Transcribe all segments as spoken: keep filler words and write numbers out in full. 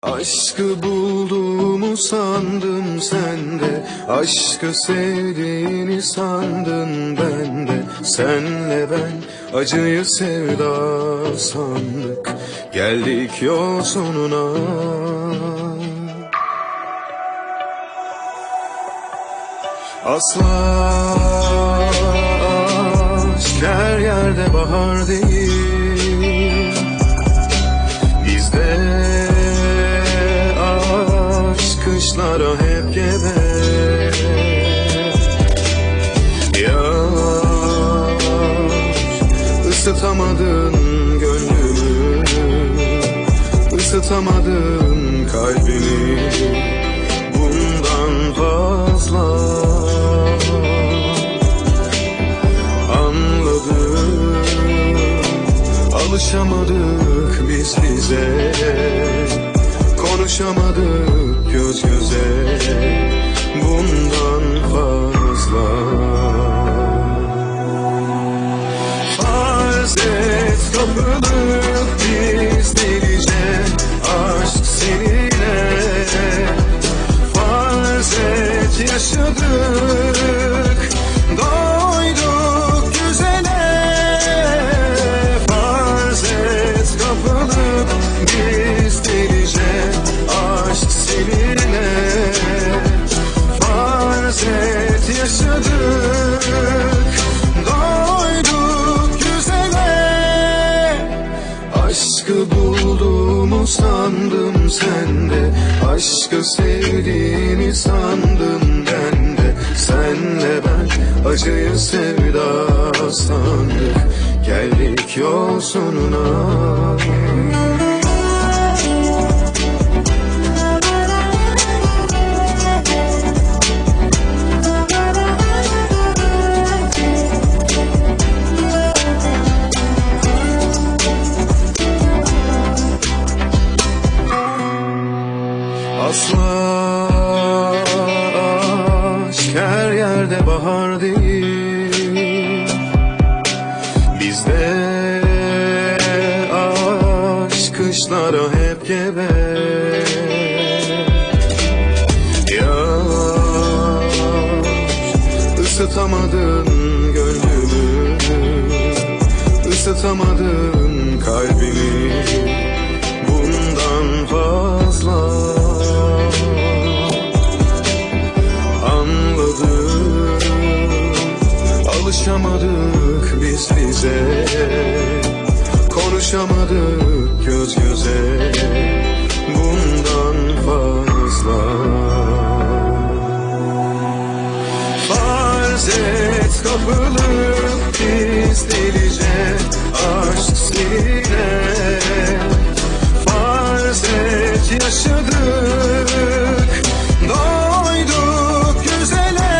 Aşkı bulduğumu sandım sende, aşkı sevdiğini sandın bende. Senle ben acıyı sevda sandık, geldik yol sonuna. Asla aşk her yerde bahar değil, bizde aşk kışlara hep gebe. Yağış ısıtamadın gönlümü, ısıtamadın kalbimi. Bundan fazla anladım, alışamadık biz bize, konuşamadık göz göze. Bundan fazla farz et, kapılıp biz delice aşk seninle. Farz et, yaşadık, doyduk güzele. Farz et, kapılıp biz delice aşk seninle. Farz et, yaşadık, doyduk güzele. Aşkı bulduğumu sandım sende, aşkı sevdiğini sandım bende. Senle ben acıyı sevda sandık, geldik yol sonuna. Asla aşk her yerde bahar değil, bizde aşk kışlara hep gebe. Yağış ısıtamadın gönlümü, ısıtamadın kalbimi. Bundan fazla alışamadık biz bize, konuşamadık göz göze. Bundan fazla farz et, kapılıp biz delice aşk seninle. Farz et, yaşadık, doyduk güzele.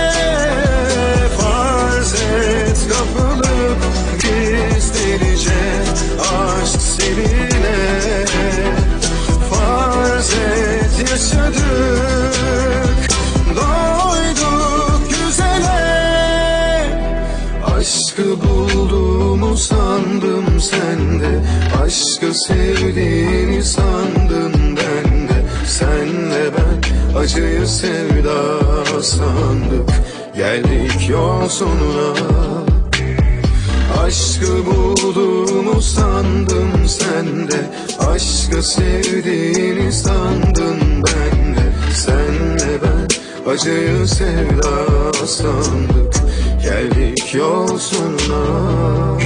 Kapılıp biz delice aşk seninle. Farz et, yaşadık, doyduk güzele. Aşkı bulduğumu sandım sende, aşkı sevdiğini sandım bende. Senle ben acıyı sevda sandık, geldik yol sonuna. Aşkı bulduğumu sandım sende, aşkı sevdiğini sandım bende. Senle ben acıyı sevda sandık, geldik yol sonuna.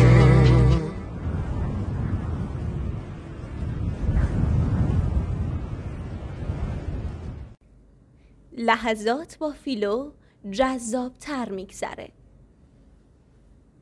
لحظات با فیلو جذاب‌تر می‌گذره.